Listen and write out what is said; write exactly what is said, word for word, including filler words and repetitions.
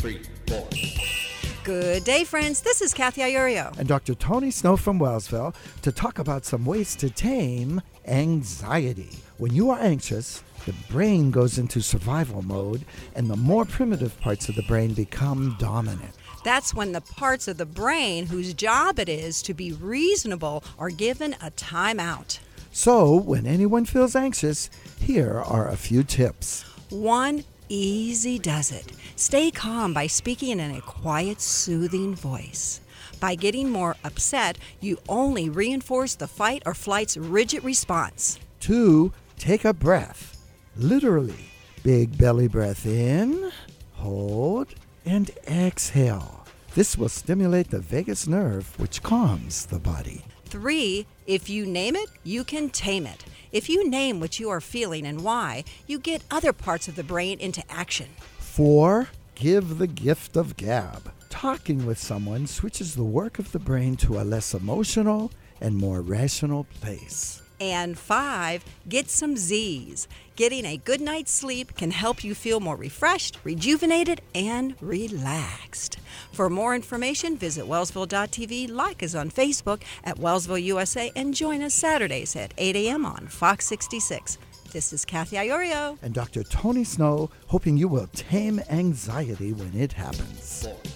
three, four. Good day, friends. This is Kathy Iorio. And Doctor Tony Snow from Wellsville to talk about some ways to tame anxiety. When you are anxious, the brain goes into survival mode, and the more primitive parts of the brain become dominant. That's when the parts of the brain whose job it is to be reasonable are given a timeout. So, when anyone feels anxious, here are a few tips. One easy does it. Stay calm by speaking in a quiet, soothing voice. By getting more upset, you only reinforce the fight or flight's rigid response. Two, take a breath. Literally, big belly breath in, hold, and exhale. This will stimulate the vagus nerve, which calms the body. Three, if you name it, you can tame it. If you name what you are feeling and why, you get other parts of the brain into action. Four, give the gift of gab. Talking with someone switches the work of the brain to a less emotional and more rational place. And five, get some Z's. Getting a good night's sleep can help you feel more refreshed, rejuvenated, and relaxed. For more information, visit wellsville dot t v, like us on Facebook at Wellsville U S A, and join us Saturdays at eight a.m. on Fox sixty-six. This is Kathy Iorio and Doctor Tony Snow, hoping you will tame anxiety when it happens.